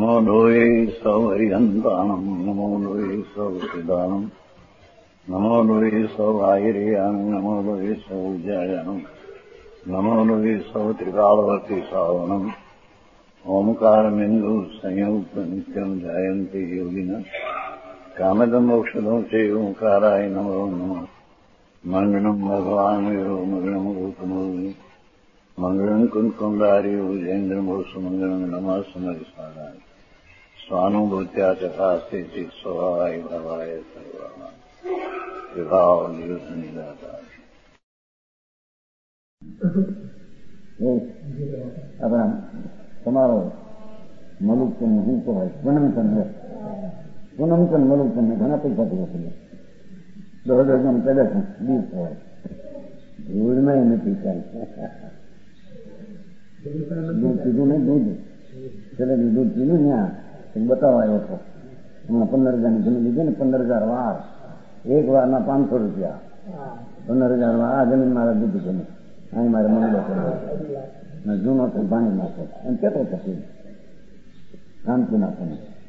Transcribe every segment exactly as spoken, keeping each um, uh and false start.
નમો લોહે સૌહરિહંતાણમ નમો લોહે સૌદાનમ નમો લોહે સૌઆયર્યાણમ નમો લોહે સૌજાયાણમ નમો લોહે સૌ ત્રિકાળવર્તી સાવણમ ઓમકારમિંદુ સંયુક્ત નિત્યમ જાયંતિ યોગિના કામદમ મોક્ષદમ છે ઓંકારાય નમો નમઃ મંગળમ ભગવાન વીરો મંગળમ ગૌતમો મંગળમ કુંકુંડાર્યો જૈન્દ્રમો સુમંગળમ નમઃ સમરિસ્વાદાય સ્વાનુભૂત્યા ચકાસ્તે ચિત સ્વભાવાય ભવાય સર્વાના વિભાવ નિયુત નિદાતા. તમારો મલુકચંદ શું કહેવાય? પૂનમચંદ પૂનમચંદ મલુકચંદ ને ઘણા પૈસા પૂરા કર્યા. દોઢ હજાર પેદા દીવ કહેવાય. ધૂળમાં નથી ચાલતા. દૂધ પીધું નહીં, દૂધ છેલ્લે દૂધ પીધું ત્યાં બતાવવા આવ્યો હતો. હમણાં પંદર હજારની જમીન લીધી ને, પંદર હજાર વાર, એક વારના પાંચસો રૂપિયા, પંદર હજાર વાર આ જમીન મારા દીધી જમીન અહીં મારે મંગલો કર્યો જૂનો તો પાણી નાખો એમ કેતો પછી શાંતિ નાખો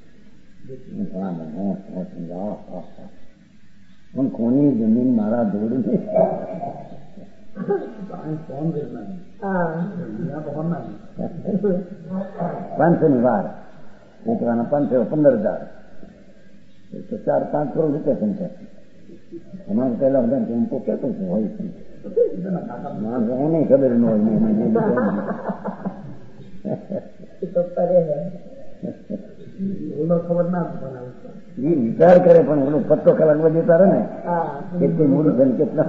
પણ કોની જમીન મારા ધોળી પાંચસો ની વાર એક વારના પાંચસો પંદર હજાર તો ચાર પાંચ કરોડ રૂપિયા સંખ્યા અમારે પહેલા બધા હું તો કેતો છું હોય છે એને ખબર ન હોય ખબર ના એ વિચાર કરે પણ ઓલો પત્તો કલાક વધી તારે ને કેટલી મૂળ છે કેટલા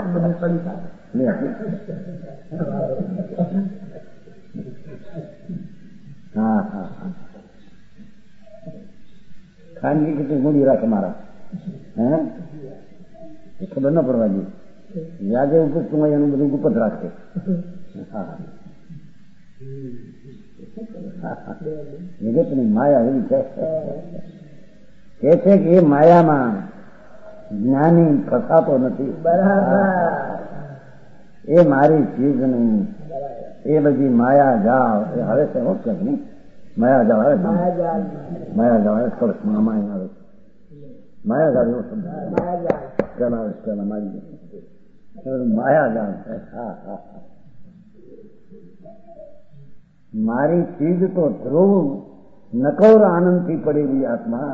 હા હા હા ખાનગી કેટલી મૂડી રાખે મારા હે ખબર ન પડવા જોઈએ. યાદે પૂછતું હોય એનું બધું ગુપ્ત રાખે. જગતની માયા એવી છે કે છે કે એ માયામાં જ્ઞાની ફસાતો નથી. એ મારી ચીજ નહીં, એ બધી માયા જાળ એ હવે છે હોત નહીં માયા જાળ આવે માયા જાળ આવે કળશમાં માયા આવે માયા જાળ એવો શબ્દ પેલા આવે પેલા મારી માયા જાણ છે. હા હા મારી ચીજ તો ધ્રુવ નકોર આનંદથી પડેલી આત્મા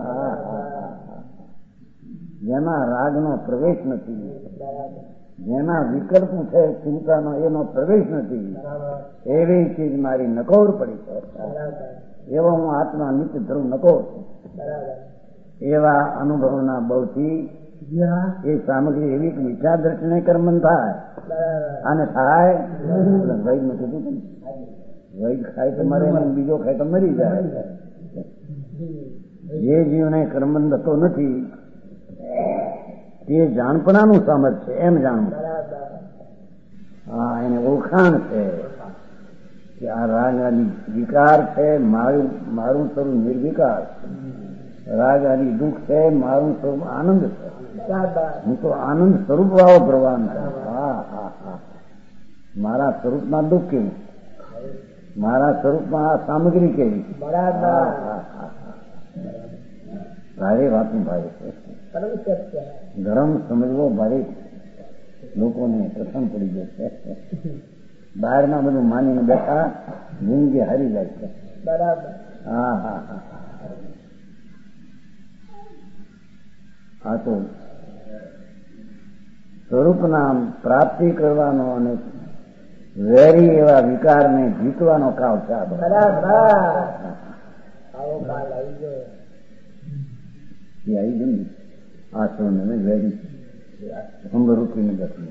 જેમાં રાગનો પ્રવેશ નથી, જેમાં વિકલ્પ છે ચિંતાનો એનો પ્રવેશ નથી, એવી ચીજ મારી નકોર પડી છે. એવો હું આત્મા નિત્ય ધ્રુવ નકોર છું. એવા અનુભવના બળથી એ સામગ્રી એવી કે વિચાર દ્રષ્ટિને કર્મન થાય અને થાય વૈદ નું કીધું હતું વૈદ ખાય તો મરે ને બીજો ખાય તો મરી જાય. જે જીવને કર્મન થતો નથી તે જાણપણાનું સામર્થ્ય છે એમ જાણવું. હા એને ઓળખાણ છે કે આ રાગ આદિ વિકાર છે, મારું મારું સ્વરૂપ નિર્વિકાર, રાગ આદિ દુઃખ છે, મારું સ્વરૂપ આનંદ છે. હું તો આનંદ સ્વરૂપ વાળો ભગવાન છે. હા હા હા મારા સ્વરૂપમાં દુઃખ કેવું, મારા સ્વરૂપમાં આ સામગ્રી કેવી. ભારે વાતનું ભારે છે. ધર્મ સમજવો ભારે લોકોને પ્રસન્ન પડી ગયો છે. બહારમાં બધું માનીને બેઠા જિંદગી હારી જાય છે. હા હા હા આ તો સ્વરૂપના પ્રાપ્તિ કરવાનો અને વેરી એવા વિકારને જીતવાનો કાળ છે. આવી ગયું આ સૌને વેરી સમૃદ્ધિને બેઠું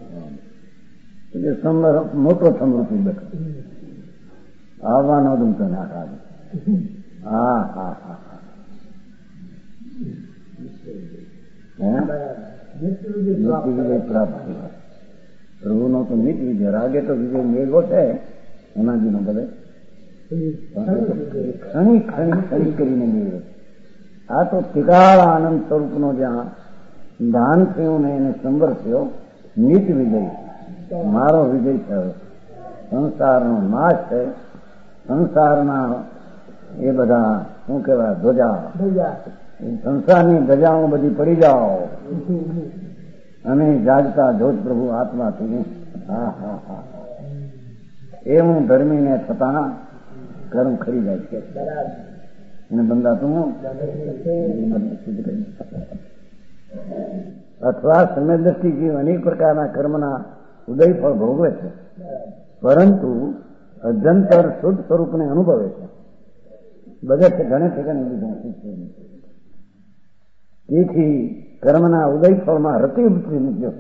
સમર મોટો સમૃદ્ધિ બેઠો આવવાનો દુમતો ના ખાધો. હા હા હા વિજય પ્રાપ્ત પ્રભુ નો તો નિત વિજય, રાગે તો વિજય મેળવો છે એનાજીનો બધે ખણી ખણી ખણી કરીને મેળવે. આ તો તિકાળ આનંદ સ્વરૂપનો જ્યાં દાન થયું ને એને સંવર થયો નિત વિજય મારો વિજય થયો. સંસારનો નાશ છે, સંસારના એ બધા શું કહેવાય ધ્વજા સંસારની ધજાઓ બધી પડી જાઓ અને જાગતા જોત પ્રભુ આત્માથી. હા હા હા એ હું ધર્મીને થતા કર્મ ખરી જાય છે અને બંદા તું અથવા સમય દ્રષ્ટિ જીવ અનેક પ્રકારના કર્મના ઉદય ફળ ભોગવે છે, પરંતુ અજંતર શુદ્ધ સ્વરૂપને અનુભવે છે. બધે ઘણે ઠેકાણે લીધું. તેથી કર્મના ઉદય ફળમાં રતિ ઉપજતી નથી.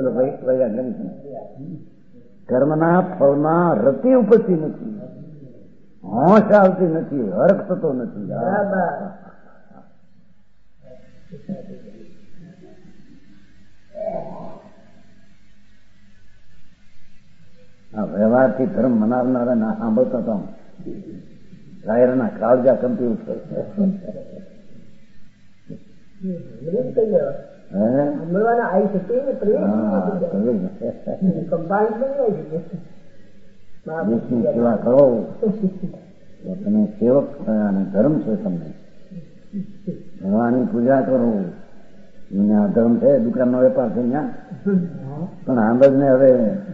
કર્મના ફળમાં રતિ ઉપજતી નથી, હોશ આવતી નથી, હર્ષ થતો નથી. આ વ્યવહારથી ધર્મ મનાવનારા ના સાંભળતા હતા. રાયરના કાળજા કંપી ઉઠે દેશની સેવા કરો તો તમે સેવક થયા અને ધર્મ છે. તમને ભગવાનની પૂજા કરો. આ ધર્મ છે, દુકાનનો વેપાર છે ત્યાં, પણ આંબજ ને હવે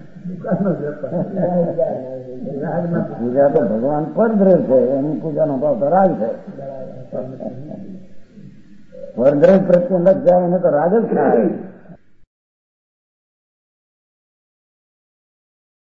પૂજા તો ભગવાન પરદ્રવ છે, એની પૂજાનો ભાવ તો રાગ છે. પરદ્રવ પ્રત્યે લગ જાય એને તો રાગ જ થાય.